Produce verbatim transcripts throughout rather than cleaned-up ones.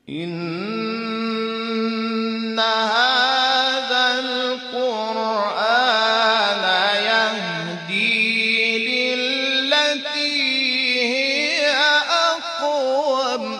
إن هذا القرآن يهدي للتي هي أقوم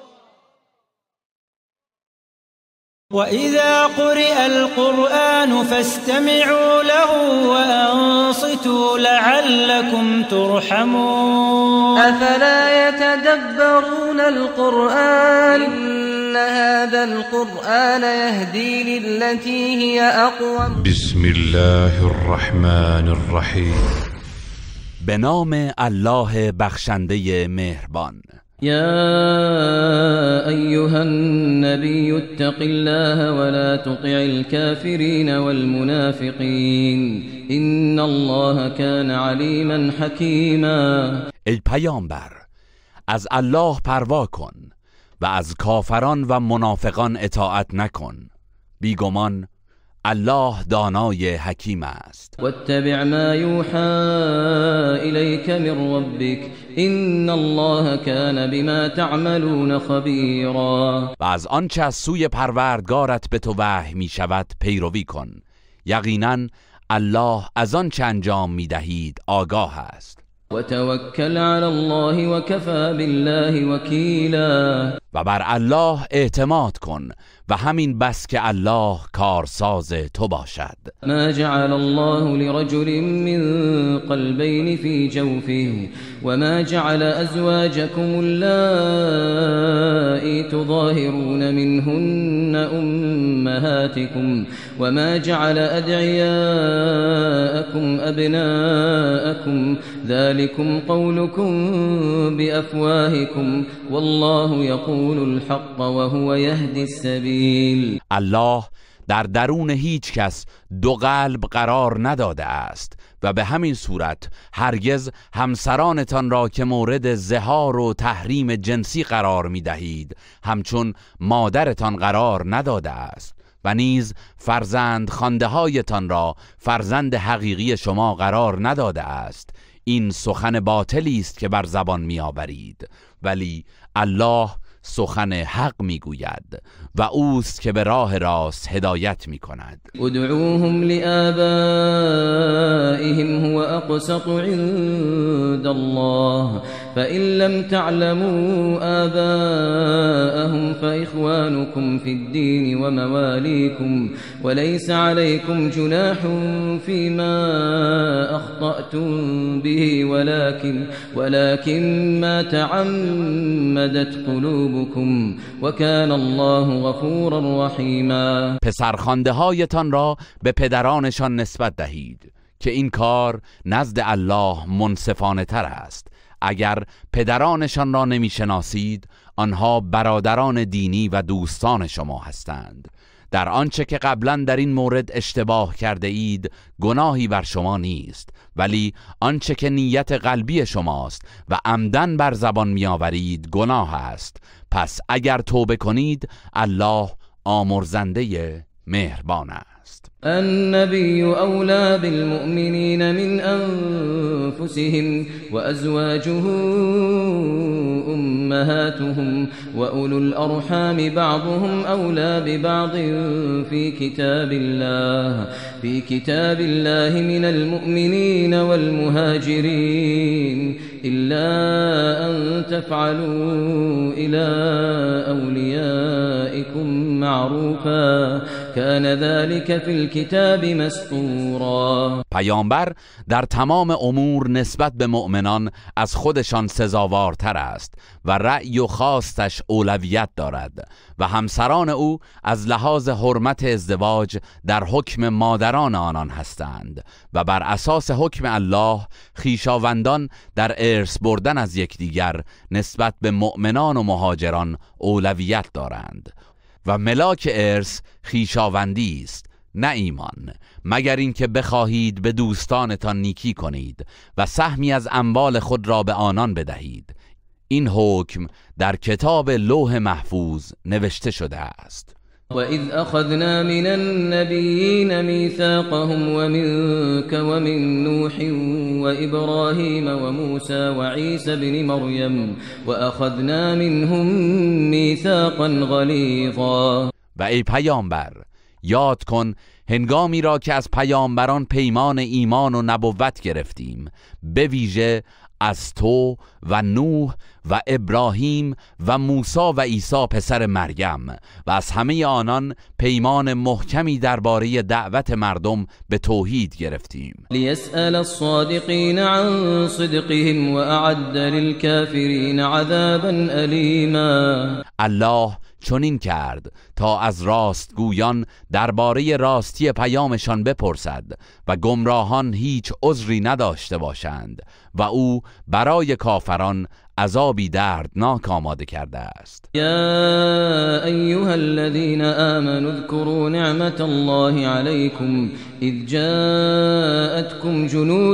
وإذا قرئ القرآن فاستمعوا له وأنصتوا لعلكم ترحمون أفلا يتدبرون القرآن إن هذا القرآن يهدي للتي هي أقوم بسم الله الرحمن الرحیم. به نام الله بخشنده مهربان. يا أيها النبي اتق الله ولا تطع الكافرين والمنافقين إن الله كان عليما حكيما. ای پیامبر، از الله پروا کن و از کافران و منافقان اطاعت نکن، بیگمان الله دانای حکیم است. واتبع ما یوحى الیک من ربک ان الله کان بما تعملون خبیرا. و از آنچه از سوی پروردگارت به تو وحی می شود پیروی کن، یقینا الله از آنچه انجام می دهید آگاه است. وتوکل علی الله وکفى بالله وکیلا. و بر الله اعتماد کن و همین بس که الله کارساز تو باشد. ما جعل الله لرجل من قلبین فی جوفه وما جعل ازواجكم اللائي تظاهرون منهن امهاتكم وما جعل ادعياءكم ابناءكم ذلكم قولكم بافواهكم والله يقول الحق وهو يهدي السبيل. الله در درون هیچ کس دو قلب قرار نداده است و به همین صورت هرگز همسرانتان را که مورد زهار و تحریم جنسی قرار می دهید همچون مادرتان قرار نداده است و نیز فرزند خانده هایتان را فرزند حقیقی شما قرار نداده است. این سخن باطلی است که بر زبان می آورید، ولی الله سخن حق میگوید و اوست که به راه راست هدایت میکند. ادعوهم لآبائهم هو اقسط عند الله فإن لم تعلموا آباءهم فإخوانكم في الدين ومواليكم وليس عليكم جناح فيما أخطأتم به ولكن ولكن ما تعمدت قلوبكم وكان الله غفورا رحیما. پسرخوانده هایتان را به پدرانشان نسبت دهید که این کار نزد الله منصفانه تر است. اگر پدرانشان را نمیشناسید آنها برادران دینی و دوستان شما هستند. در آنچه که قبلا در این مورد اشتباه کرده اید گناهی بر شما نیست، ولی آنچه که نیت قلبی شماست و عمدن بر زبان میآورید گناه است. پس اگر توبه کنید الله آمرزنده مهربان است. النبي أولى بالمؤمنين من أنفسهم وأزواجه أمهاتهم وأولو الأرحام بعضهم أولى ببعض في كتاب الله في كتاب الله من المؤمنين والمهاجرين إلا أن تفعلوا إلى أوليائكم معروفا كان ذلك في الكتاب مسطورا. پیامبر در تمام امور نسبت به مؤمنان از خودشان سزاوارتر است و رأی و خواستش اولویت دارد و همسران او از لحاظ حرمت ازدواج در حکم مادران آنان هستند و بر اساس حکم الله خویشاوندان در ارث بردن از یکدیگر نسبت به مؤمنان و مهاجران اولویت دارند و ملاک ارث خویشاوندی است نه ایمان، مگر اینکه بخواهید به دوستانتان نیکی کنید و سهمی از اموال خود را به آنان بدهید. این حکم در کتاب لوح محفوظ نوشته شده است. وَإِذْ أَخَذْنَا مِنَ النَّبِيِّينَ مِيثَاقَهُمْ وَمِنكَ وَمِن نُّوحٍ وَإِبْرَاهِيمَ وَمُوسَى وَعِيسَى ابْنِ مَرْيَمَ وَأَخَذْنَا مِنْهُم مِّيثَاقًا غَلِيظًا. و ای پیامبر یاد کن هنگامی را که از پیامبران پیمان ایمان و نبوت گرفتیم، به ویژه از تو و نوح و ابراهیم و موسی و عیسی پسر مریم و از همه آنان پیمان محکمی درباره دعوت مردم به توحید گرفتیم. لیسأل الصادقین عن صدقهم وأعد للكافرین عذابا ألیما. الله چنین کرد تا از راستگویان درباره راستی پیامشان بپرسد و گمراهان هیچ عذری نداشته باشند و او برای کافران عذابی دردناک آماده کرده است. یا ایها الذین آمنوا اذكروا نعمت الله علیکم اذ جاءتكم جنود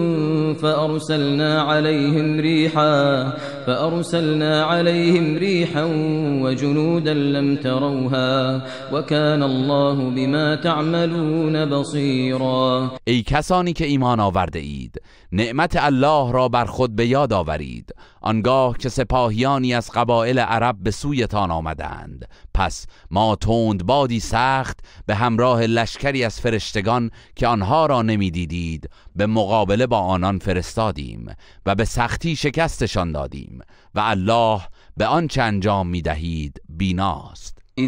فأرسلنا عليهم ريحا فأرسلنا عليهم ريحا وجنودا لم تروها وكان الله بما تعملون بصيرا. ای کسانی که ایمان آورده اید، نعمت الله را بر خود به یاد آورید آنگاه که سپاهیانی از قبایل عرب به سویتان آمدند. پس ما تند بادی سخت به همراه لشکری از فرشتگان که آنها را نمیدیدید به مقابله با آنان فرستادیم و به سختی شکستشان دادیم و الله به آنچه انجام میدهید بیناست. اذ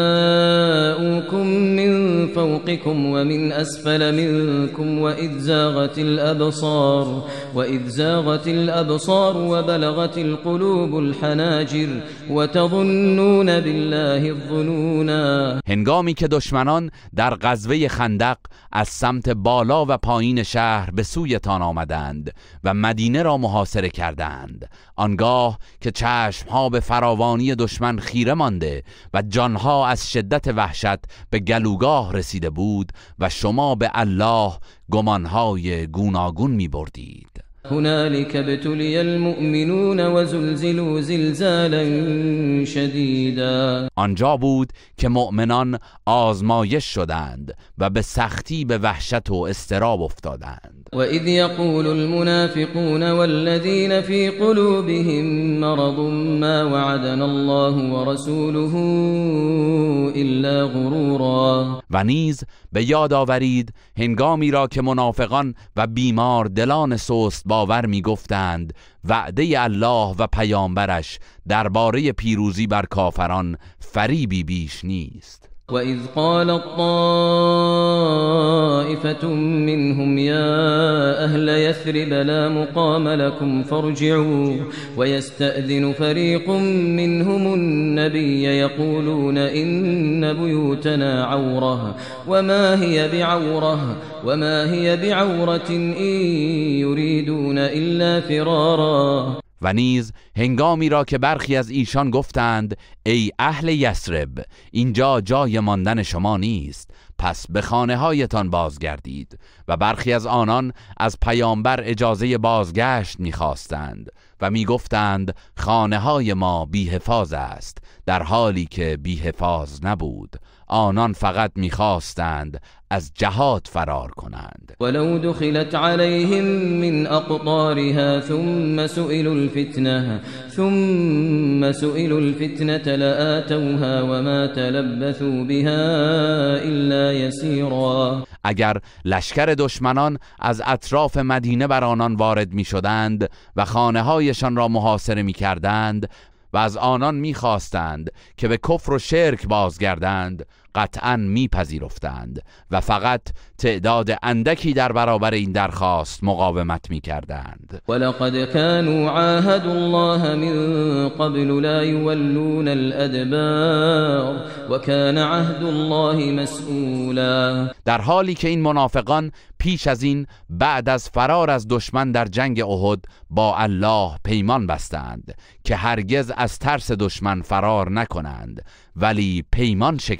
جاءوكم من فوقكم ومن اسفل منكم واذ زاغت الابصار واذ زاغت الابصار وبلغت القلوب الحناجر وتظنون بالله الظنونا. هنگامی که دشمنان در غزوه خندق از سمت بالا و پایین شهر به سویتان آمدند و مدینه را محاصره کردند، آنگاه که چشمها به فراوانی دشمن خیره مانده و جانها از شدت وحشت به گلوگاه رسیده بود و شما به الله گمانهای گوناگون می بردید. هنالك ابتلي المؤمنون وزلزلوا زلزالا شدیدا. آنجا بود که مؤمنان آزمایش شدند و به سختی به وحشت و اضطراب افتادند. و اذ یقول المنافقون والذین فی قلوبهم مرض ما وعدنا الله ورسوله الا غرورا. و نیز به یاد آورید هنگامی را که منافقان و بیمار دلان سست باور می گفتند وعده الله و پیامبرش درباره پیروزی بر کافران فریبی بیش نیست. وَإِذْ قَالَتْ طَائِفَةٌ مِّنْهُمْ يَا أَهْلَ يَثْرِبَ لَا مُقَامَ لَكُمْ فَارْجِعُوا وَيَسْتَأْذِنُ فَرِيقٌ مِّنْهُمُ النَّبِيَّ يَقُولُونَ إِنَّ بُيُوتَنَا عَوْرَةٌ وَمَا هِيَ بِعَوْرَةٍ وَمَا هِيَ بِعَوْرَةٍ إِن يُرِيدُونَ إِلَّا فِرَارًا. و نیز هنگامی را که برخی از ایشان گفتند ای اهل یثرب اینجا جای ماندن شما نیست، پس به خانه هایتان بازگردید. و برخی از آنان از پیامبر اجازه بازگشت می‌خواستند و می‌گفتند خانه های ما بی حفاظ است، در حالی که بی حفاظ نبود. آنان فقط می‌خواستند از جهاد فرار کنند. ولو دخلت عليهم من اقطارها ثم سئلوا الفتنه ثم سئلوا الفتنه لآتوها وما تلبثوا بها الا يسيرا. اگر لشکر دشمنان از اطراف مدینه بر آنان وارد می‌شدند و خانه‌هایشان را محاصره می‌کردند و از آنان می‌خواستند که به کفر و شرک بازگردند، قطعاً میپذیرفتند و فقط تعداد اندکی در برابر این درخواست مقاومت میکردند. ولقد كانوا عاهدوا الله من قبل لا يولون الادبار وكان عهد الله مسئولا. در حالی که این منافقان پیش از این بعد از فرار از دشمن در جنگ احد با الله پیمان بستند که هرگز از ترس دشمن فرار نکنند، ولی پیمان شکستند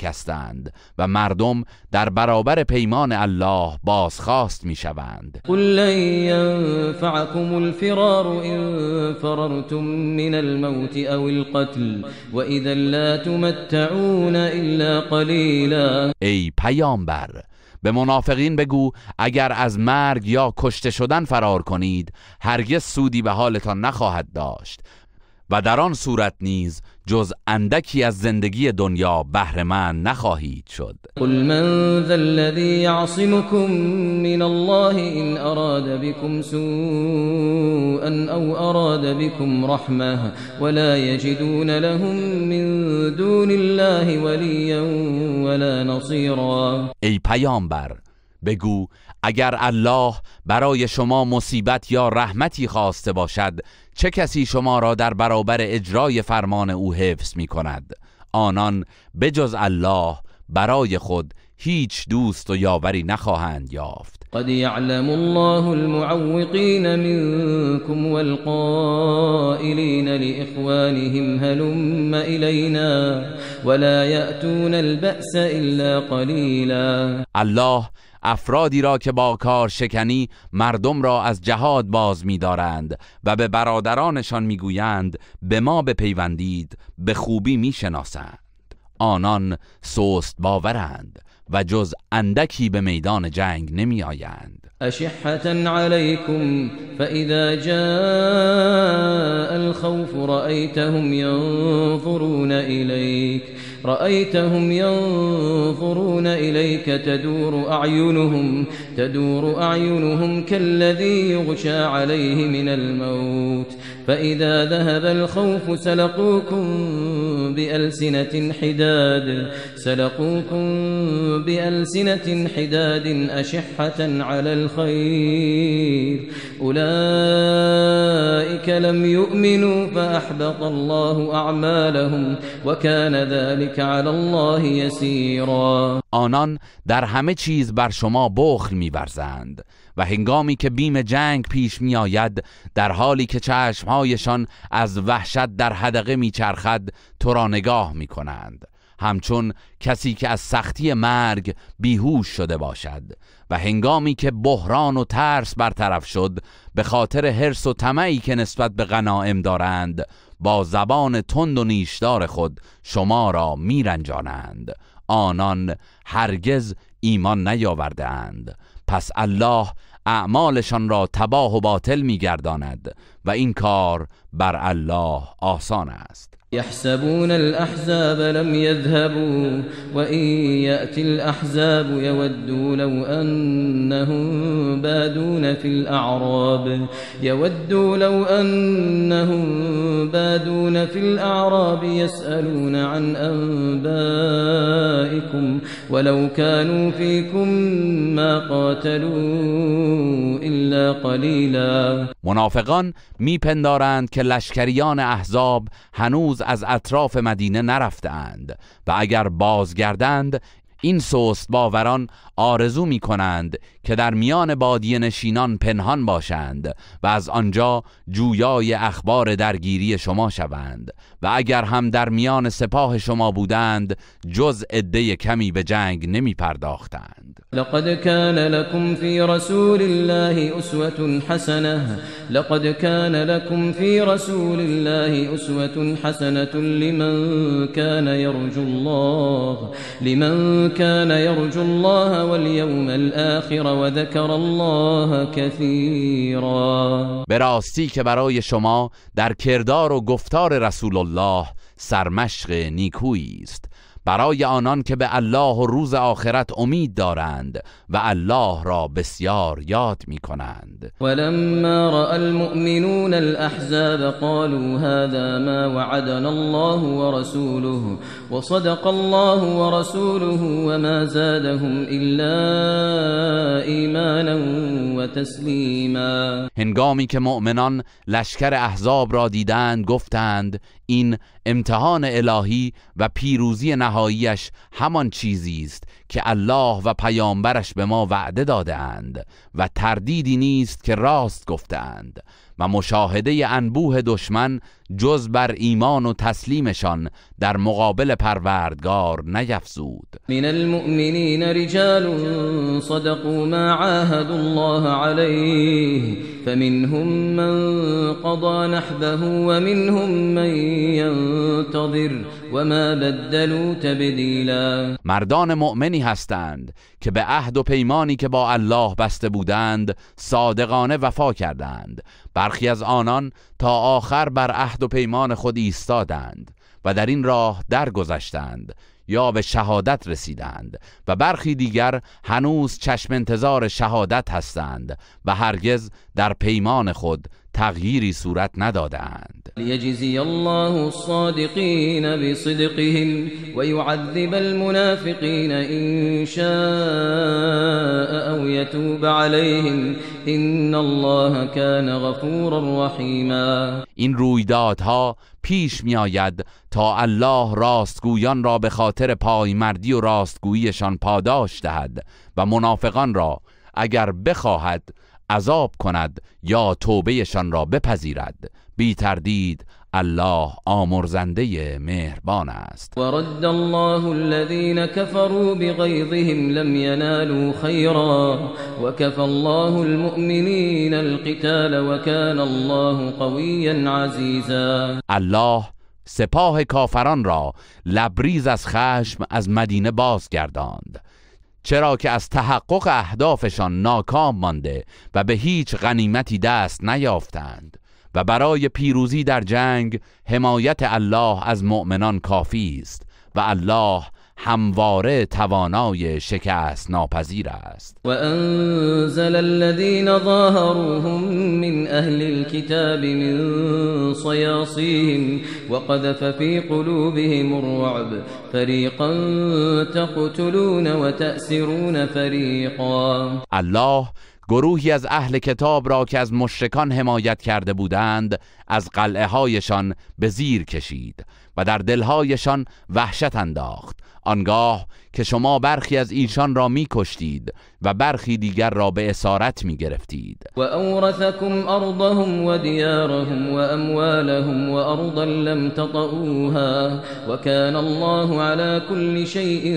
شوند و مردم در برابر پیمان الله بازخواست می شوند. قل لن ينفعكم الفرار إن فررتم من الموت أو القتل وإذا لا تمتعون إلا قليلا. ای پیامبر، به منافقین بگو اگر از مرگ یا کشته شدن فرار کنید هرگز سودی به حالتان نخواهد داشت و در آن صورت نیز جز اندکی از زندگی دنیا بهره مند نخواهید شد. قل من ذا الذي يعصمكم من الله إن أراد بكم سوءا أو أراد بكم رحمة ولا يجدون لهم من دون الله وليا ولا نصيرا. ای پیامبر، بگو اگر الله برای شما مصیبت یا رحمتی خواسته باشد چه کسی شما را در برابر اجرای فرمان او حفظ می کند؟ آنان بجز الله برای خود هیچ دوست و یاوری نخواهند یافت. قد يعلم الله المعوقين منكم والقائلين لإخوانهم هلم إلينا ولا يأتون البأس إلا قليلا. الله افرادی را که با کار شکنی مردم را از جهاد باز می دارند و به برادرانشان می گویند به ما بپیوندید به خوبی می شناسند. آنان سست باورند و جز اندکی به میدان جنگ نمی آیند. أشحة عليكم فإذا جاء الخوف رأيتهم ينظرون إليك رأيتهم ينظرون إليك تدور أعينهم تدور أعينهم كالذي يغشى عليه من الموت فإذا ذهب الخوف سلقوكم بألسنة حداد سلقوكم بألسنة حداد أشحة على الخير أولئك لم يؤمنوا فأحبط الله أعمالهم وكان ذلك على الله يسيرا. آنان در همه چیز بر شما بخل می‌ورزند و هنگامی که بیم جنگ پیش می آید در حالی که چشمهایشان از وحشت در حدقه میچرخد تو را نگاه می کنند همچون کسی که از سختی مرگ بیهوش شده باشد و هنگامی که بحران و ترس برطرف شد به خاطر حرص و طمعی که نسبت به غنایم دارند با زبان تند و نیشدار خود شما را می رنجانند. آنان هرگز ایمان نیاورده‌اند، پس الله اعمالشان را تباه و باطل می‌گرداند و این کار بر الله آسان است. يحسبون الأحزاب لم يذهبوا وإن يأتي الأحزاب يودوا لو أنهم بادون في الأعراب يودوا لو أنهم بادون في الأعراب يسألون عن أنبائكم ولو كانوا فيكم ما قاتلوا إلا قليلا. منافقان میپندارند که لشکریان احزاب هنوز از اطراف مدینه نرفتند و اگر بازگردند این سست باوران آرزو می کنند که در میان بادیه نشینان پنهان باشند و از آنجا جویای اخبار درگیری شما شوند و اگر هم در میان سپاه شما بودند جز عده کمی به جنگ نمی پرداختند. لقد كان لكم في رسول الله أسوة حسنة لقد كان لكم في رسول الله أسوة حسنة لمن كان يرجو الله لمن كان يرجو الله واليوم الآخر وذكر الله كثيرا. به راستی که برای شما در کردار و گفتار رسول الله سرمشق نیکویی است برای آنان که به الله و روز آخرت امید دارند و الله را بسیار یاد می کنند. ولما رأى المؤمنون الأحزاب قالوا هذا ما وعدنا الله ورسوله وصدق الله ورسوله وما زادهم إلا إيمانا وتسلیما. هنگامی که مؤمنان لشکر احزاب را دیدند گفتند این امتحان الهی و پیروزی نهاییش همان چیزی است که الله و پیامبرش به ما وعده داده اند و تردیدی نیست که راست گفتند. و مشاهده انبوه دشمن جز بر ایمان و تسلیمشان در مقابل پروردگار نیفزود. من المؤمنین رجال صدقوا ما عاهدوا الله علیه فمنهم من قضى نحبه ومنهم من ينتظر وما بدلوا تبدیلا. مردان مؤمنی هستند که به عهد و پیمانی که با الله بسته بودند صادقانه وفا کردند. برخی از آنان تا آخر بر عهد و پیمان خود ایستادند و در این راه درگذشتند یا به شهادت رسیدند و برخی دیگر هنوز چشم انتظار شهادت هستند و هرگز در پیمان خود تغییری صورت ندادند. لیجزی الله الصادقین بصدقهم ويعذب المنافقین ان شاء او يتوب عليهم ان الله كان غفورا رحیما. این رویدادها پیش می آید تا الله راستگویان را به خاطر پایمردی و راستگوییشان پاداش دهد و منافقان را اگر بخواهد عذاب کند یا توبهشان را بپذیرد. بی تردید الله آمرزنده مهربان است. ورد الله الذين كفروا بغيظهم لم ينالوا خيرا وكفى الله المؤمنين القتال وكان الله قويا عزيزا. الله سپاه کافران را لبریز از خشم از مدینه بازگرداند، چرا که از تحقق اهدافشان ناکام مانده و به هیچ غنیمتی دست نیافتند و برای پیروزی در جنگ حمایت الله از مؤمنان کافی است و الله همواره توانای شکست ناپذیر است. و انزل الذين ظاهروهم من اهل الكتاب من صياصيهم وقذف في قلوبهم الرعب فريقا تقتلون وتأسرون فريقا. الله گروهی از اهل کتاب را که از مشرکان حمایت کرده بودند از قلعه هایشان به زیر کشید و در دلهایشان وحشت انداخت، آنگاه که شما برخی از ایشان را می کشتید و برخی دیگر را به اسارت می گرفتید. و اورثکم ارضهم و دیارهم و اموالهم و ارضا لم تطئوها و کان الله علی کل شیء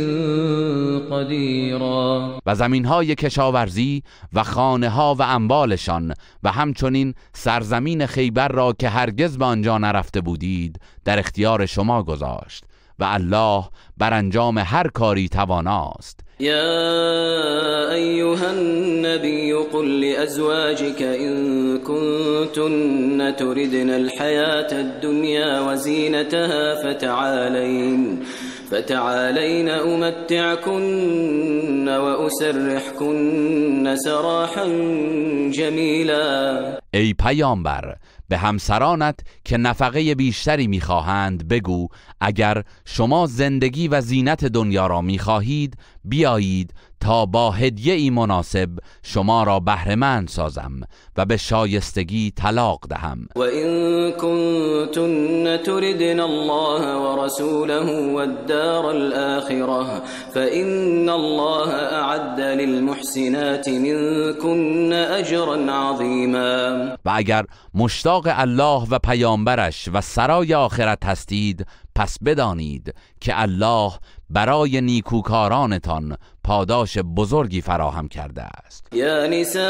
قدیرا. و زمینهای کشاورزی و خانه ها و اموالشان و همچنین سرزمین خیبر را که هرگز به آنجا نرفته بودید در اختیار شما گذاشت و الله بر انجام هر کاری تواناست. يا أيها النبي قل لأزواجك إن كنتن تردن الحياة الدنيا وزينتها فتعالين فتعالين أمتعكن وأسرحكن سراحا جميلا. ای پیامبر، به همسرانت که نفقه بیشتری میخواهند بگو اگر شما زندگی و زینت دنیا را میخواهید بیایید تا با هدیه ای مناسب شما را بهره‌مند سازم و به شایستگی طلاق دهم. و این کنتن تردن الله و رسوله و الدار الاخره فإن الله اعد للمحسنات منكن اجرا عظیما. و اگر مشتاق الله و پیامبرش و سرای آخرت هستید پس بدانید که الله برای نیکوکارانتان پاداش بزرگی فراهم کرده است. یا نساء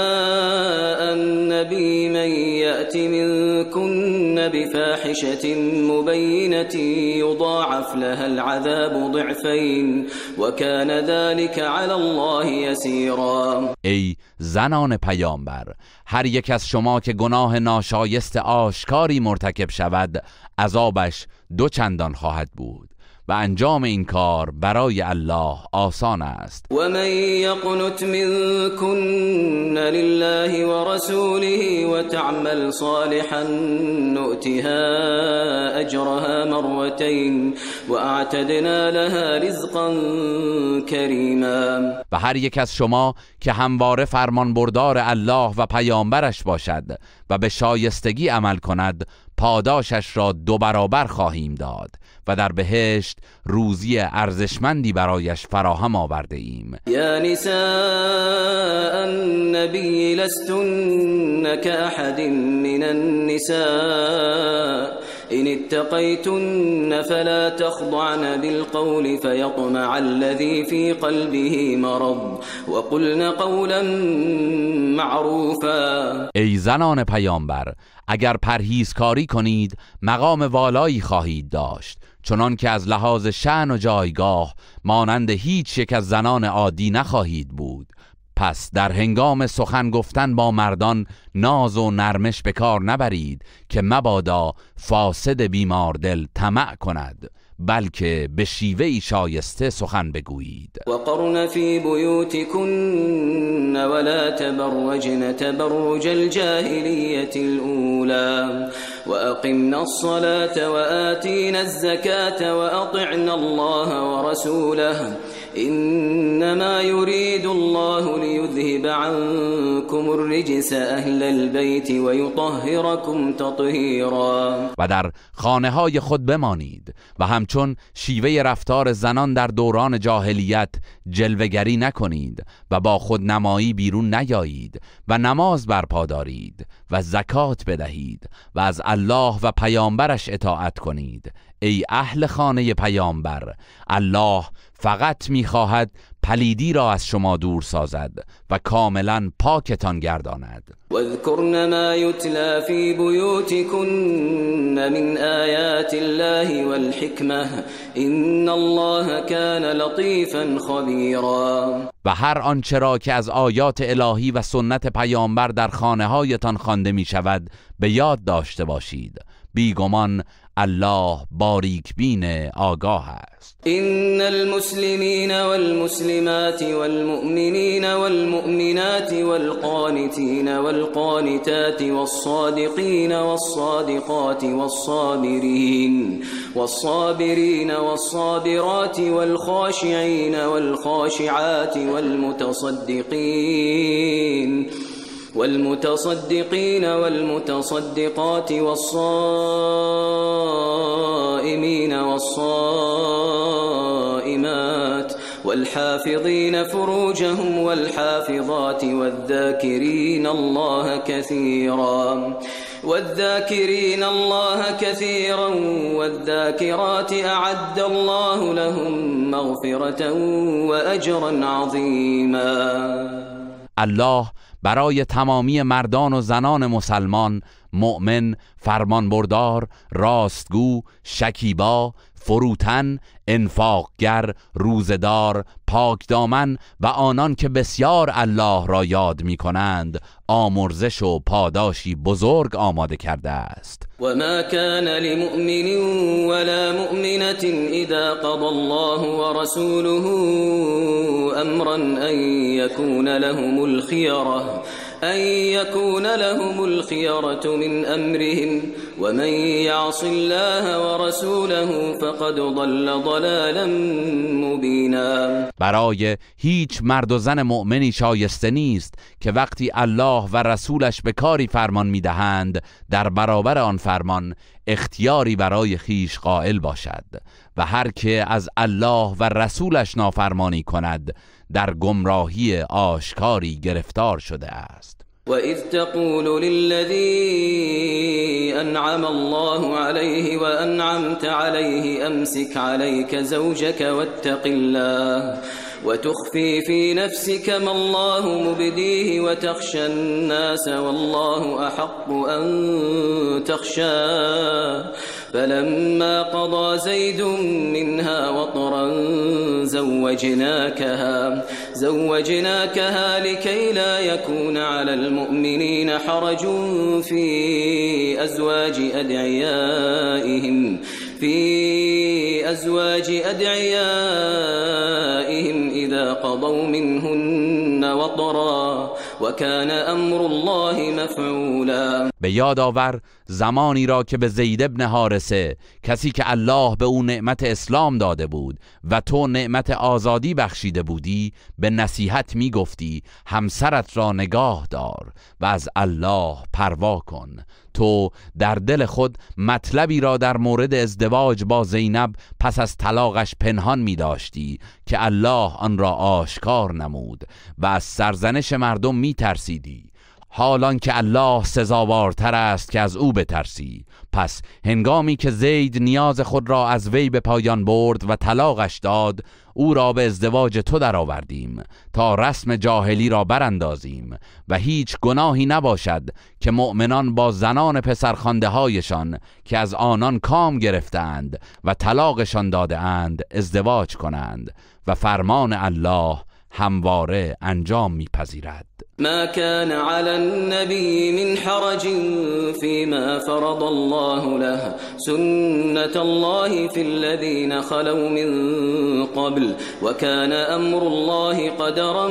النبی من یأت منکن بفاحشة مبینة یضاعف لها العذاب ضعفین و کان ذلك علی الله یسیرا. ای زنان پیامبر، هر یک از شما که گناه ناشایست آشکاری مرتکب شود عذابش دو چندان خواهد بود و انجام این کار برای الله آسان است. و من یقنت منکن لله و رسوله و تعمل صالحا نؤتها اجرها مرتين و اعتدنا لها رزقا کریما. و هر یک از شما که همواره فرمان بردار الله و پیامبرش باشد و به شایستگی عمل کند پاداشش را دو برابر خواهیم داد و در بهشت روزی ارزشمندی برایش فراهم آورده ایم. یا نساء النبی لستن كأحد من النساء إن اتقيتن فلا تخضعن بالقول فيطمع الذي في قلبه مرض وقلن قولا معروفا. ای زنان پیامبر، اگر پرهیزکاری کنید مقام والایی خواهید داشت، چنان که از لحاظ شأن و جایگاه مانند هیچ یک از زنان عادی نخواهید بود. پس در هنگام سخن گفتن با مردان ناز و نرمش به کار نبرید که مبادا فاسد بیماردل طمع کند، بلکه به شیوهی شایسته سخن بگویید. وقرن فی بیوتکن ولا تبرجن تبرج الجاهلیة الأولى وأقمنا الصلاة وآتينا الزكاة وأطعنا الله ورسوله إنما يريد الله ليذهب عنكم الرجس أهل البيت ويطهركم تطهيرا. و در خانه های خود بمانید و همچون شیوه رفتار زنان در دوران جاهلیت جلوگری نکنید و با خود نمایی بیرون نیایید و نماز برپا دارید و زکات بدهید و از الله و پیامبرش اطاعت کنید. ای اهل خانه پیامبر، الله فقط می‌خواهد پلیدی را از شما دور سازد و کاملا پاکتان گرداند. واذکرن ما یتلی فی بیوتکن من آیات الله والحکمه ان الله کان لطیفا خبیرا. و هر آنچه را که از آیات الهی و سنت پیامبر در خانه هایتان خوانده می شود به یاد داشته باشید. بیگمان الله باریک بین آگاه است. ان المسلمین والمسلمات والمؤمنین والمؤمنات والقانتین والقانتات والصادقین والصادقات والصابرین والصابرین والصابرات والخاشعین والخاشعات والمتصدقین والمتصدقين والمتصدقات والصائمين والصائمات والحافظين فروجهم والحافظات والذاكرين الله كثيرا والذاكرين الله كثيرا والذاكرات أعد الله لهم مغفرة وأجرا عظيما. الله برای تمامی مردان و زنان مسلمان، مؤمن، فرمانبردار، راستگو، شکیبا، فروتن، انفاقگر، روزدار، پاکدامن و آنان که بسیار الله را یاد می کنند آمرزش و پاداشی بزرگ آماده کرده است. وما كان لمؤمن ولا مؤمنة إذا قضى الله ورسوله أمرا أن يكون لهم الخيرة أن يكون لهم الخيرة من أمرهم ومن يعص الله ورسوله فقد ضل ضلالا مبینا. برای هیچ مرد و زن مؤمنی شایسته نیست که وقتی الله و رسولش به کاری فرمان میدهند در برابر آن فرمان اختیاری برای خیش قائل باشد و هر که از الله و رسولش نافرمانی کند در گمراهی آشکاری گرفتار شده است. وَإِذْ تَقُولُ لِلَّذِي أَنْعَمَ اللَّهُ عَلَيْهِ وَأَنْعَمْتَ عَلَيْهِ أَمْسِكْ عَلَيْكَ زَوْجَكَ وَاتَّقِ اللَّهَ وتخفي في نفسك ما الله مبديه وتخشى الناس والله أحق أن تخشاه فلما قضى زيد منها وطرا زوجناكها زوجناكها لكي لا يكون على المؤمنين حرج في أزواج أدعيائهم في أزواج أدعيائهم إذا قضوا منهن وطرا وكان امر الله مفعولا. به یاد آور زمانی را که به زید ابن حارثه، کسی که الله به او نعمت اسلام داده بود و تو نعمت آزادی بخشیده بودی، به نصیحت می گفتی همسرت را نگاه دار و از الله پروا کن. تو در دل خود مطلبی را در مورد ازدواج با زینب پس از طلاقش پنهان می داشتی که الله آن را آشکار نمود و از سرزنش مردم می ترسیدی، حالان که الله سزاوارتر است که از او بترسی. پس هنگامی که زید نیاز خود را از وی به پایان برد و طلاقش داد، او را به ازدواج تو درآوردیم تا رسم جاهلی را براندازیم و هیچ گناهی نباشد که مؤمنان با زنان پسرخوانده هایشان که از آنان کام گرفتند و طلاقشان داده اند ازدواج کنند و فرمان الله همواره انجام میپذیرد. ما كان على النبي من حرج فيما فرض الله له سنة الله في الذين خلوا من قبل وكان امر الله قدرا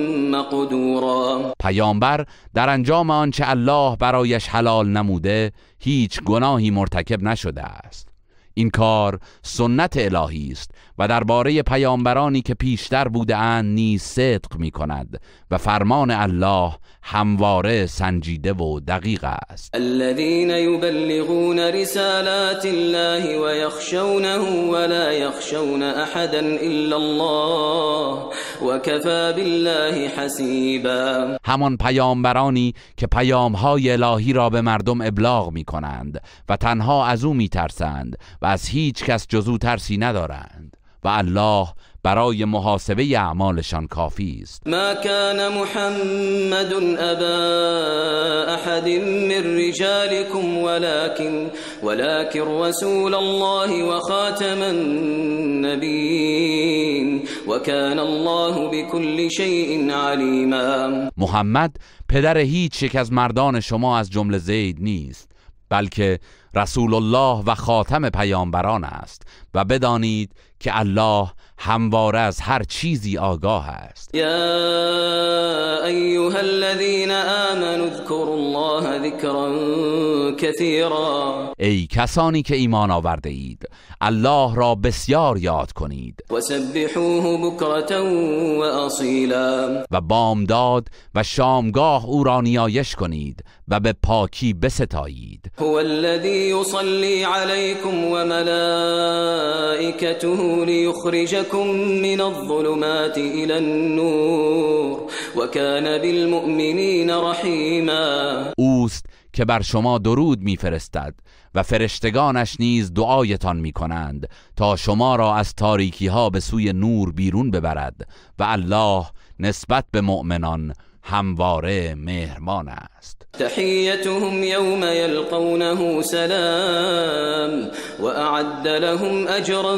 مقدورا. پیامبر در انجام آنچه الله برایش حلال نموده هیچ گناهی مرتکب نشده است. این کار سنت الهی است و درباره پیامبرانی که پیشتر بوده اند نیز صدق می کند و فرمان الله همواره سنجیده و دقیق است. الذين يبلغون رسالات الله ويخشونه ولا يخشون احدا الا الله وكفى بالله حسيبا. همان پیامبرانی که پیامهای الهی را به مردم ابلاغ می کنند و تنها از او می ترسند و از هیچ کس جز او ترسی ندارند و الله برای محاسبه اعمالشان کافی است. ما كان محمد ابا احد من رجالكم ولكن ولكن رسول الله وخاتم النبيين وكان الله بكل شيء عليما. محمد پدر هیچ یک از مردان شما از جمله زید نیست، بلکه رسول الله و خاتم پیامبران است و بدانید که الله همواره از هر چیزی آگاه است. یا ایها الذین آمنوا اذکروا الله ذکرا کثیرا. ای کسانی که ایمان آورده اید، الله را بسیار یاد کنید. وسبحوه بکرة و اصیلا. و بامداد و شامگاه او را نیایش کنید و به پاکی بستایید. هو الذی یصلی علیکم و ملائکته لیخرجکم من الظلمات الى النور و کان بالمؤمنین رحیما. اوست که بر شما درود میفرستد و فرشتگانش نیز دعایتان میکنند تا شما را از تاریکی ها به سوی نور بیرون ببرد و الله نسبت به مؤمنان همواره مهربان است. تحیتهم یوم یلقونه سلام و اعد لهم اجرا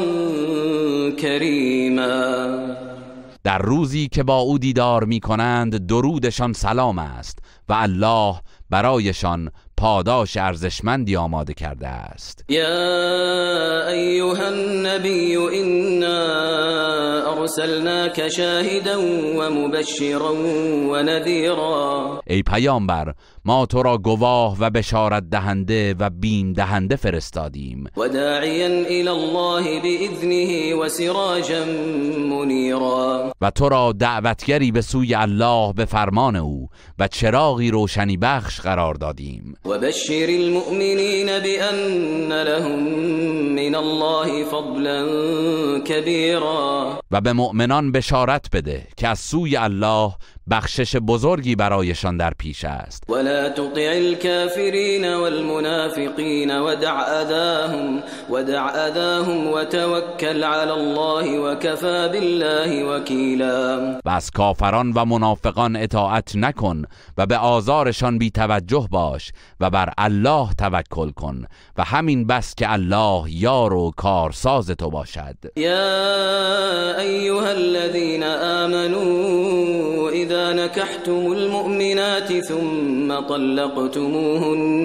کریما. در روزی که با او دیدار می کنند درودشان سلام است و الله برایشان پاداش ارزشمندی آماده کرده است. یا ایها النبی انا ارسلناک شاهدا و مبشرا و نذیرا. ای پیامبر، ما تو را گواه و بشارت دهنده و بیم دهنده فرستادیم و داعیا الی الله باذنه و سراجا منیرا. و تو را دعوتگری به سوی الله به فرمان او و چراغی روشنی بخش قرار دادیم. و بشر المؤمنین بان لهم من الله فضلا کبیرا. و به مؤمنان بشارت بده که از سوی الله بخشش بزرگی برایشان در پیش است. ولا تطع الكافرین والمنافقین ودع اذاهم ودع اذاهم وتوکل علی الله وكفى بالله وکیلا. و از کافران و منافقان اطاعت نکن و به آزارشان بی توجه باش و بر الله توکل کن و همین بس که الله یار و کارساز تو باشد. یا ایها الذین آمنوا اذا نكحتم المؤمنات ثم طلقتموهن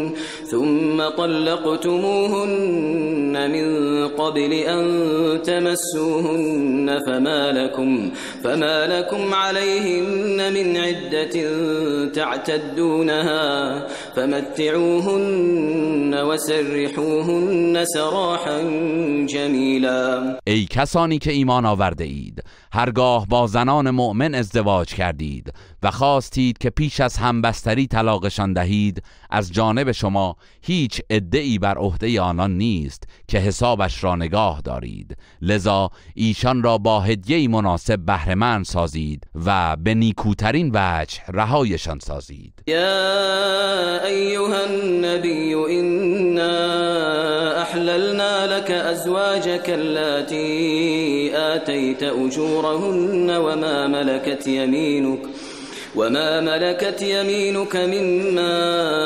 ثم طلقتموهن من قبل أن تمسوهن فما لكم, فما لكم عليهن من عدة تعتدونها فمتعوهن وسرحوهن سراحا جمیلا. ای کسانی که ایمان آورده اید، هرگاه با زنان مؤمن ازدواج کردید و خواستید که پیش از همبستری طلاقشان دهید، از جانب شما هیچ عده‌ای بر عهده آنان نیست که حسابش را نگاه دارید، لذا ایشان را با هدیه‌ای مناسب بهره‌مند سازید و به نیکوترین وجه رهایشان سازید. یا ایها النبی انا احللنا لك ازواجك اللاتی آتیت اجورهن وما ملكت يمينك وما ملكت يمينك مما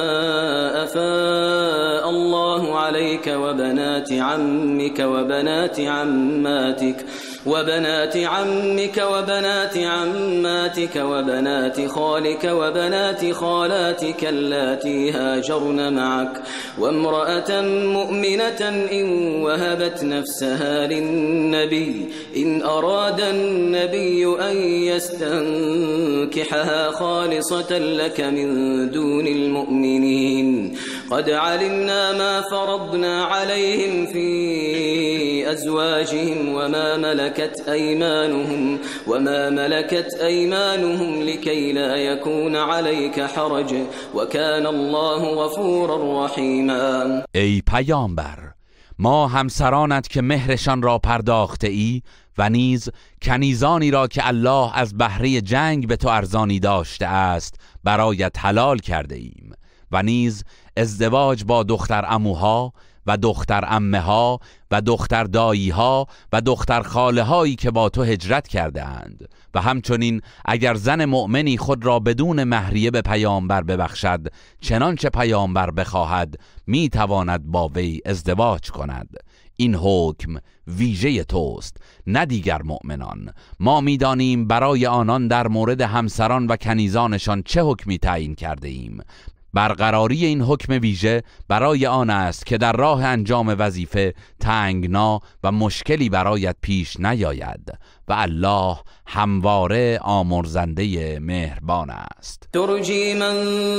أفاء الله عليك وبنات عمك وبنات عماتك وبنات عمك وبنات عماتك وبنات خالك وبنات خالاتك اللاتي هاجرن معك وامرأة مؤمنة إن وهبت نفسها للنبي إن أراد النبي أن يستنكحها خالصة لك من دون المؤمنين قد علمنا ما فرضنا عليهم في أزواجهم وما ملكت أيمانهم وما ملكت أيمانهم لكي لا يكون عليك حرج وكان الله غفورا رحيما. ای پیامبر، ما همسرانت که مهرشان را پرداخته ای و نیز کنیزانی را که الله از بهره جنگ به تو ارزانی داشته است برایت حلال کرده ایم و نیز ازدواج با دختر عموها و دختر عمه ها و دختر دایی ها و دختر خاله هایی که با تو هجرت کرده اند و همچنین اگر زن مؤمنی خود را بدون مهریه به پیامبر ببخشد، چنانچه پیامبر بخواهد می تواند با وی ازدواج کند. این حکم ویژه توست نه دیگر مؤمنان. ما میدانیم برای آنان در مورد همسران و کنیزانشان چه حکمی تعیین کرده ایم. برقراری این حکم ویژه برای آن است که در راه انجام وظیفه تنگنا و مشکلی برایت پیش نیاید و الله همواره آمرزنده مهربان است. ترجی من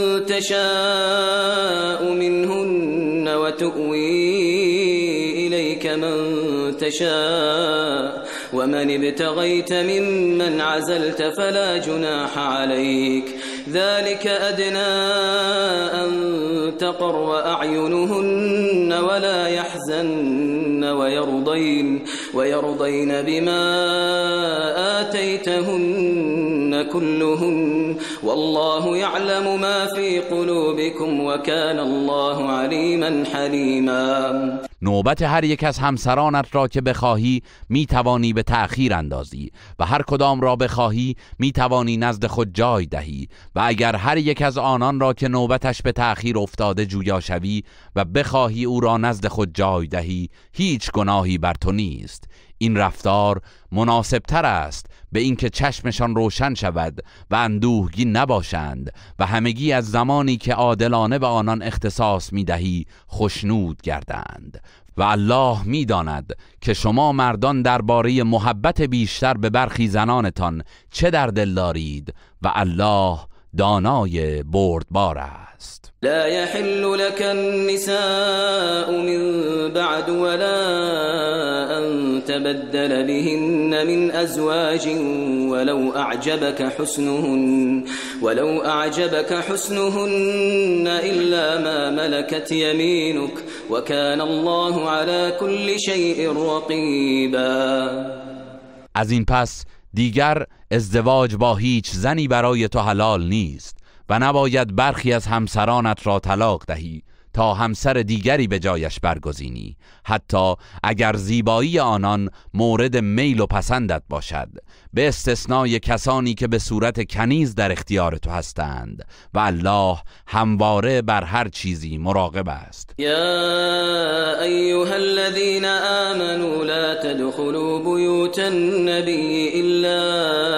تشاء منهن و تؤوی الیک من تشاء و من ابتغیت ممن عزلت فلا جناح عليك ذلك ادنى ان تقر اعینهن ولا يحزن ويرضين ويرضين بما آتيتهن كلهن والله يعلم ما في قلوبكم وكان الله عليما حليما. نوبت هر یک از همسرانت را که بخواهی می توانی به تأخیر اندازی و هر کدام را بخواهی می توانی نزد خود جای دهی و اگر هر یک از آنان را که نوبتش به تأخیر افتاده جویا شوی و بخواهی او را نزد خود جای دهی، هیچ گناهی بر تو نیست. این رفتار مناسب تر است به اینکه چشمشان روشن شود و اندوهگین نباشند و همگی از زمانی که عادلانه به آنان اختصاص می‌دهی خشنود گردند و الله می‌داند که شما مردان درباره محبت بیشتر به برخی زنانتان چه در دل دارید و الله دانای بردبار است. لا يحل لك النساء من بعد ولا أن تبدل بهن من أزواج ولو أعجبك حسنهن ولو أعجبك حسنهن إلا ما ملكت يمينك وكان الله على كل شيء رقيبا. از این پس دیگر ازدواج با هیچ زنی برای تو حلال نیست و نباید برخی از همسرانت را طلاق دهی تا همسر دیگری به جایش برگزینی، حتی اگر زیبایی آنان مورد میل و پسندت باشد، به استثنای کسانی که به صورت کنیز در اختیار تو هستند و الله همواره بر هر چیزی مراقب است. یا ایها الذین آمنوا لا تدخلوا بیوت النبی الا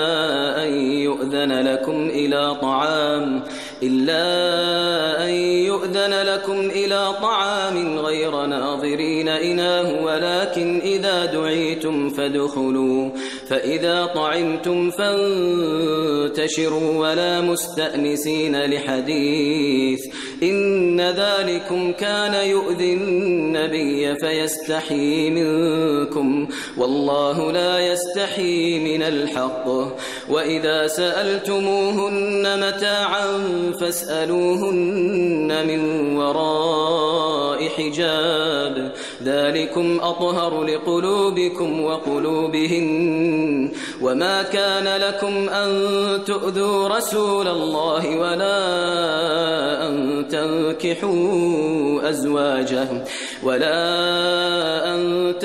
ان یؤذن لكم الى طعام الا ان يؤذن لكم إلى طعام غير ناظرين إناه ولكن إذا دعيتم فادخلوا فإذا طعمتم فانتشروا ولا مستأنسين لحديث إن ذلكم كان يؤذي النبي فيستحيي منكم والله لا يستحيي من الحق وإذا سألتموهن متاعا فاسألوهن من وراء حجاب ذلكم أطهر لقلوبكم وقلوبهن وما كان لكم أن تؤذوا رسول الله ولا أن تنكحوا أزواجه ولا أن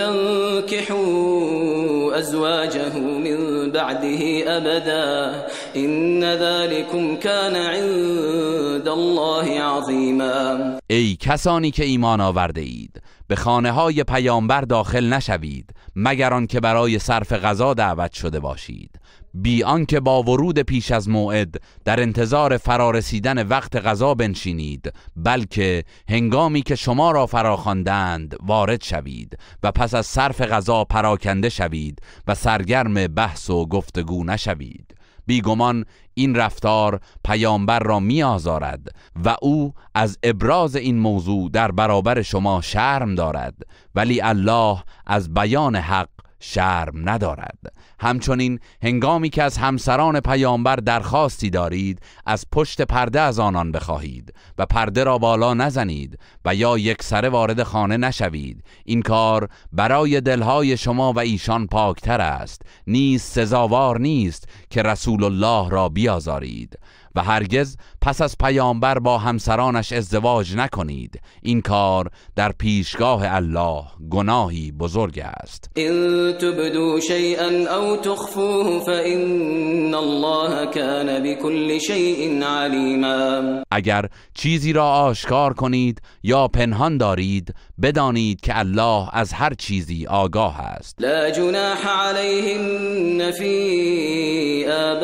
تنكحوا أزواجه من بعده أبدا إن ذلكم كان عند الله عظیما. ای کسانی که ایمان آورده اید به خانه های پیامبر داخل نشوید مگر آنکه برای صرف غذا دعوت شده باشید بی آنکه با ورود پیش از موعد در انتظار فرارسیدن وقت غذا بنشینید بلکه هنگامی که شما را فراخواندند وارد شوید و پس از صرف غذا پراکنده شوید و سرگرم بحث و گفتگو نشوید. بیگمان این رفتار پیامبر را می آزارد و او از ابراز این موضوع در برابر شما شرم دارد ولی الله از بیان حق شرم ندارد. همچنین هنگامی که از همسران پیامبر درخواستی دارید از پشت پرده از آنان بخواهید و پرده را بالا نزنید و یا یکسره وارد خانه نشوید. این کار برای دلهای شما و ایشان پاکتر است. نیز سزاوار نیست که رسول الله را بیازارید و هرگز پس از پیامبر با همسرانش ازدواج نکنید. این کار در پیشگاه الله گناهی بزرگ است. ان تبدوا شیئا او تخفوه فإن الله كان بكل شیء علیما. اگر چیزی را آشکار کنید یا پنهان دارید بدانید که الله از هر چیزی آگاه است. لا جناح علیهن فی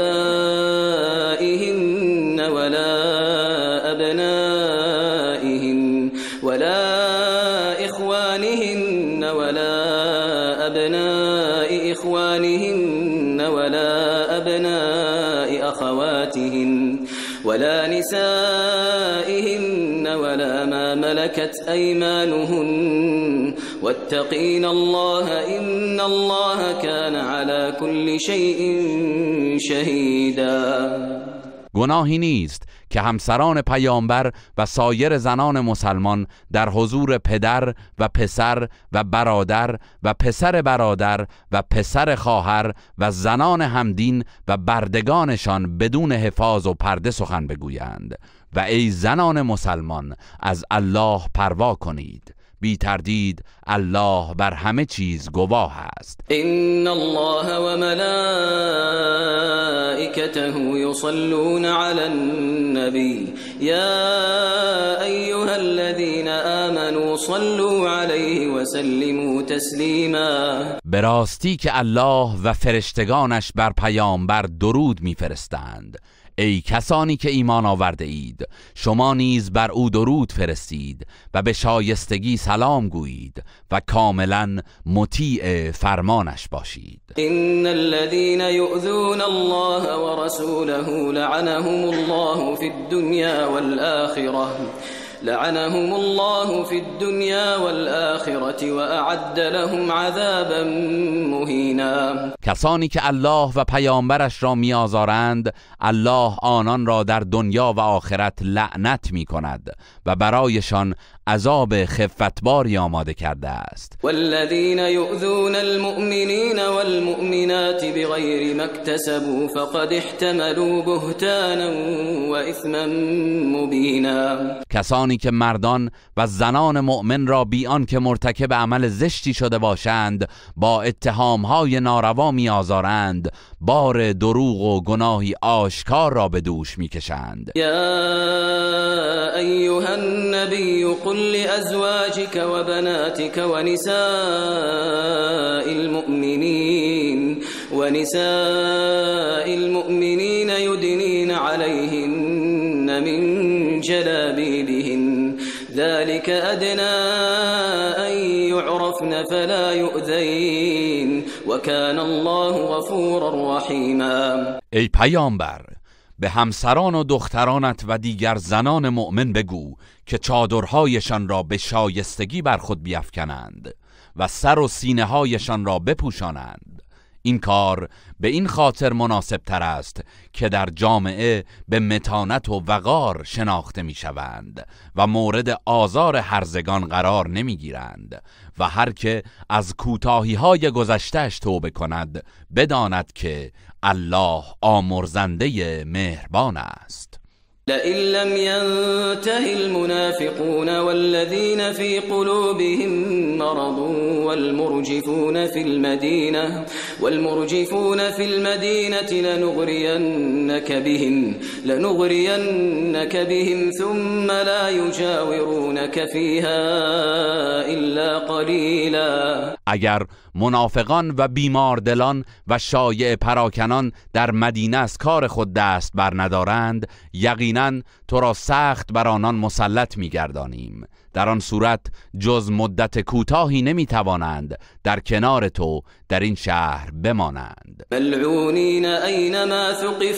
آبائهن ولا أبنائهن ولا إخوانهن ولا أبناء إخوانهن ولا أبناء أخواتهن ولا نسائهن ولا ما ملكت أيمانهن واتقين الله إن الله كان على كل شيء شهيدا. گناهی نیست که همسران پیامبر و سایر زنان مسلمان در حضور پدر و پسر و برادر و پسر برادر و پسر خواهر و زنان همدین و بردگانشان بدون حفاظ و پرده سخن بگویند و ای زنان مسلمان از الله پروا کنید. بی تردید الله بر همه چیز گواه است. ان الله و ملائکته یصلون علی النبی یا ایها الذین آمنوا صلوا علیه و سلموا تسلیما. به راستی که الله و فرشتگانش بر پیامبر درود میفرستند. ای کسانی که ایمان آورده اید شما نیز بر او درود فرستید و به شایستگی سلام گویید و کاملا مطیع فرمانش باشید. ان الذين يؤذون الله ورسوله لعنهم الله في الدنيا والآخرة لعنهم الله في الدنيا والآخرة وأعد لهم عذابا مهینا. کسانی که الله و پیامبرش را میآزارند الله آنان را در دنیا و آخرت لعنت میکند و برایشان عذاب خفتباری آماده کرده است. والذین یؤذون المؤمنین والمؤمنات بغیر ما اکتسبوا فقد احتملوا بهتانا و اثما مبینا. کسانی که مردان و زنان مؤمن را بی آنکه مرتکب عمل زشتی شده باشند با اتهامهای ناروا میآزارند بار دروغ و گناهی آشکار را به دوش میکشند. یا ایها النبی قل لأزواجك وبناتك ونساء المؤمنين ونساء المؤمنين يدنين عليهن من جلابيبهن ذلك ادنى ان يعرفن فلا يؤذين وكان الله غفورا رحیما. ای پیامبر، به همسران و دخترانت و دیگر زنان مؤمن بگو که چادرهایشان را به شایستگی بر خود بیفکنند و سر و سینه هایشان را بپوشانند. این کار به این خاطر مناسب تر است که در جامعه به متانت و وقار شناخته می شوند و مورد آزار هرزگان قرار نمی گیرند و هر که از کوتاهی های گذشته‌اش توبه کند بداند که الله آمرزنده مهربان است. لئن لم ينته المنافقون والذين في قلوبهم مرض والمرجفون في المدينة والمرجفون في المدينة لنغرينك بهم لنغرينك بهم ثم لا يجاورونك فيها إلا قليلا. اگر منافقان و بیماردلان و شایع پراکنان در مدینه از کار خود دست بر ندارند، یقینا تو را سخت بر آنان مسلط می‌گردانیم. در آن صورت جز مدت کوتاهی نمی‌توانند در کنار تو در این شهر بمانند. ملعونین اینما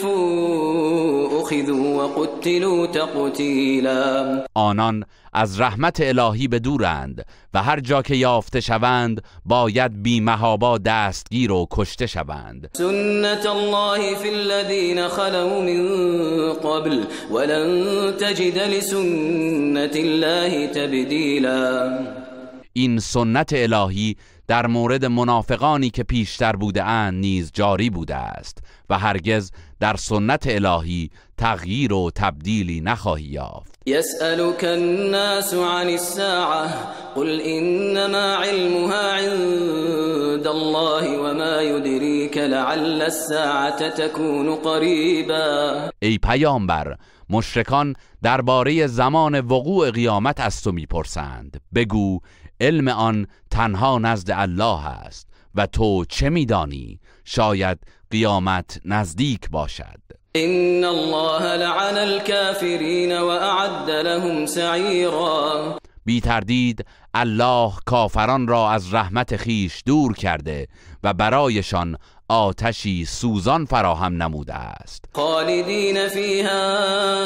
ثقفوا اخذوا وقتلوا تقتیلا. آنان از رحمت الهی به دورند و هر جا که یافته شوند باید بی محابا دستگیر و کشته شوند. سنت الله فی الذین خلوا من قبل ولن تجد لسنت الله تبدیلا. این سنت الهی در مورد منافقانی که پیشتر بوده اند نیز جاری بوده است و هرگز در سنت الهی تغییر و تبدیلی نخواهی یافت. يسألك الناس عن الساعة قل إنما علمها عند الله وما يدريك لعل الساعة تكون قريبا. ای پیامبر، مشرکان درباره زمان وقوع قیامت از تو میپرسند. بگو علم آن تنها نزد الله است و تو چه میدانی؟ شاید قیامت نزدیک باشد. إن الله لعن الكافرين وأعد لهم سعيرا. بی تردید الله کافران را از رحمت خیش دور کرده و برایشان آتشی سوزان فراهم نموده است. خالدین فیها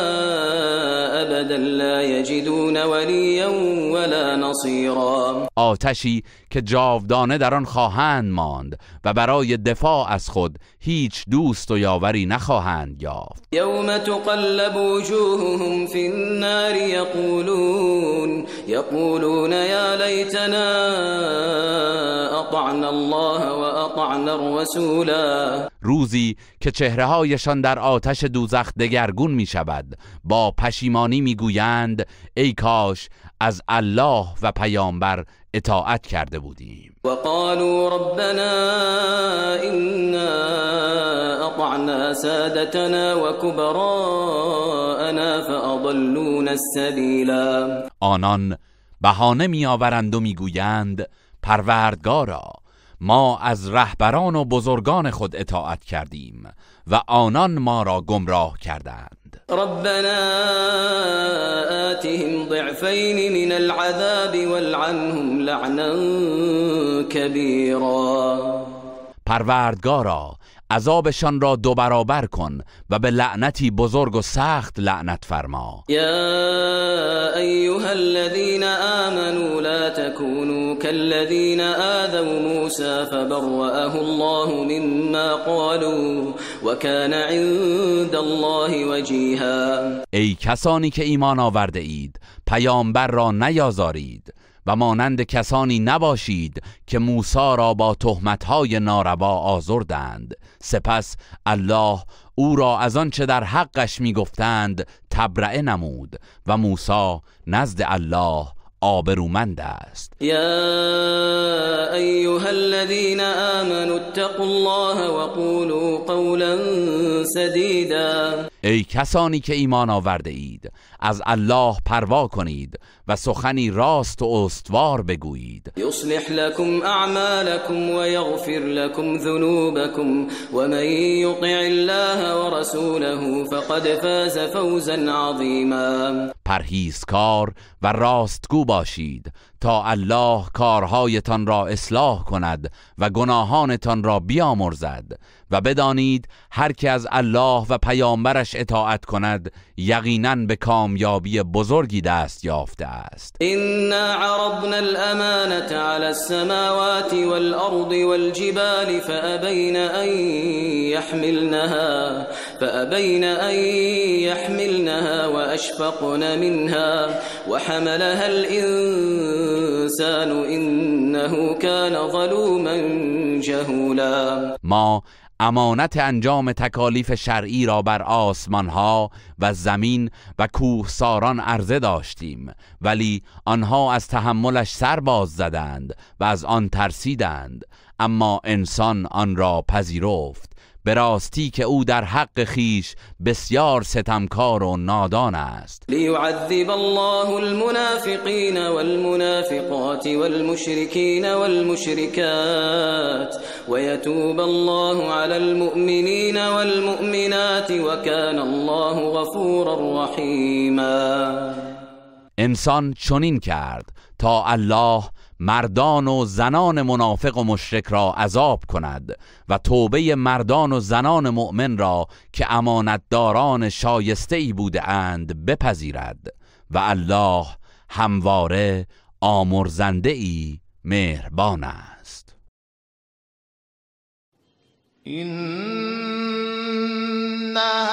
ابدا لا یجدون ولیا ولا نصیرا. آتشی که جاودانه در آن خواهند ماند و برای دفاع از خود هیچ دوست و یاوری نخواهند یافت. یوم تقلب وجوههم فی النار یقولون یقولون یا لیتنا اطعنا الله و اطعنا الرسول. روزی که چهره‌هایشان در آتش دوزخ دگرگون می شود با پشیمانی می گویند ای کاش از الله و پیامبر اطاعت کرده بودیم. و قالوا ربنا إنا اطعنا سادتنا و کبراءنا فاضلونا السبیلا. آنان بهانه می آورند و می گویند پروردگارا ما از رهبران و بزرگان خود اطاعت کردیم و آنان ما را گمراه کردند. ربنا آتهم ضعفین من العذاب والعنهم لعنا کبیرا. پروردگارا عذابشان را دو برابر کن و به لعنتی بزرگ و سخت لعنت فرما. یا ایها الذین آمنوا لا تكونوا كالذین آذوا موسى فبرأه الله مما قالوا وكان عند الله وجیها. ای کسانی که ایمان آورده اید پیامبر را نیازارید و مانند کسانی نباشید که موسی را با تهمت‌های ناروا آزردند. سپس الله او را از آنچه در حقش می‌گفتند تبرئه نمود و موسی نزد الله آبرومند است. یا ایها الذین آمنوا اتقوا الله وقولوا قولا سدیدا. ای کسانی که ایمان آورده اید از الله پروا کنید و سخنی راست و استوار بگویید. یصلح لكم اعمالكم ويغفر لكم ذنوبكم ومن يطع الله ورسوله فقد فاز فوزا عظیما. پرهیزکار و راستگو باشید تا الله کارهایتان را اصلاح کند و گناهانتان را بیامرزد و بدانید هر که از الله و پیامبرش اطاعت کند یقیناً به کامیابی بزرگی دست یافته است. إنا عرضنا الأمانة على السماوات والأرض والجبال فأبين أن يحملنها فأبين أن يحملنها وأشفقن منها وحملها الإنسان إنه كان ظلوما جهولا. ما امانت انجام تکالیف شرعی را بر آسمان ها و زمین و کوهساران عرضه داشتیم، ولی آنها از تحملش سر باز زدند و از آن ترسیدند، اما انسان آن را پذیرفت. به راستی که او در حق خیش بسیار ستمکار و نادان است. لیعذب الله المنافقین والمنافقات والمشرکین والمشرکات ويتوب الله على المؤمنین والمؤمنات وكان الله غفورا رحیما. انسان چنین کرد تا الله مردان و زنان منافق و مشرک را عذاب کند و توبه مردان و زنان مؤمن را که امانتداران شایسته ای بوده اند بپذیرد و الله همواره آمرزنده ای مهربان است. إن